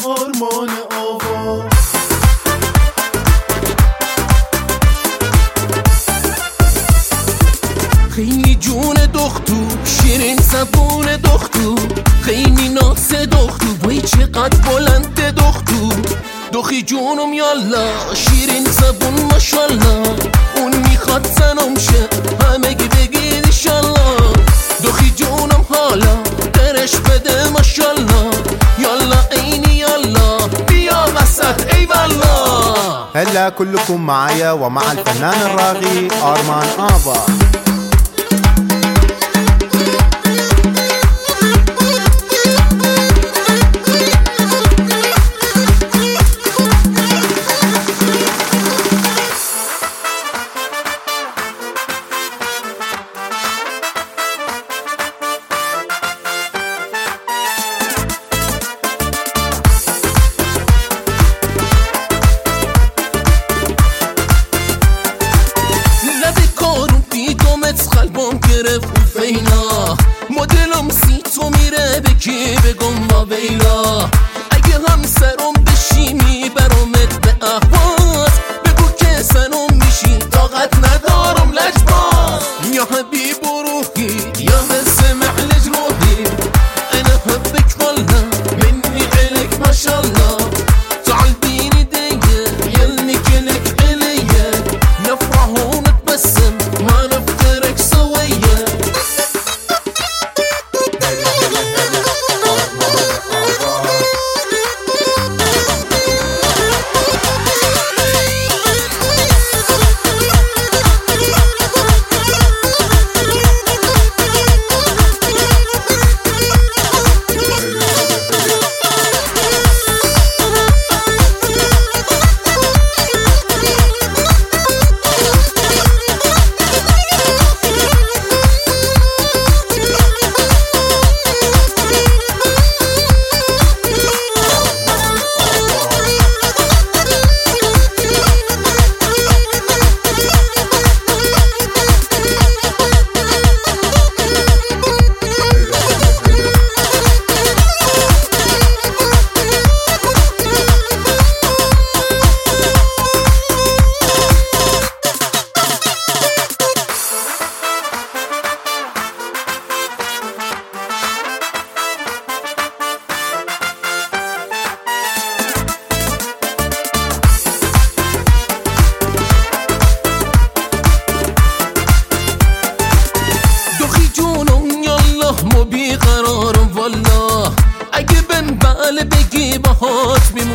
آرمان آوا. خیلی جون دختو، شیرین زبون دختو، خیلی ناز دختو، وای چقدر بلند دختو. دخی جونم یالا، شیرین زبون ماشالله، اون میخواد زنم شه، همگی بگید ایشالله. دخی جونم حالا درش بده ماشالله، یالا عینی یالا بیا وسط ای والله. هلا كلكم معايا ومع الفنان الراغي آرمان آبا. قلبم گرفت فینا، مدلم سی تو میره به کی بگم با ویلا. اگه همسرم بشی میبرمت به اهواز، بگو که سنم میشی طاقت ندارم لجباز. یا حبیب روحی یا مسمع لجروحي، انا حبك والله مني عليك ما شاء الله. تعالبيني ديه يلني كلك عليا، نفرح ونتبسم ما نفترق سويا. مو بیقرارم والله، اگه بن بله بگی باهات میمونم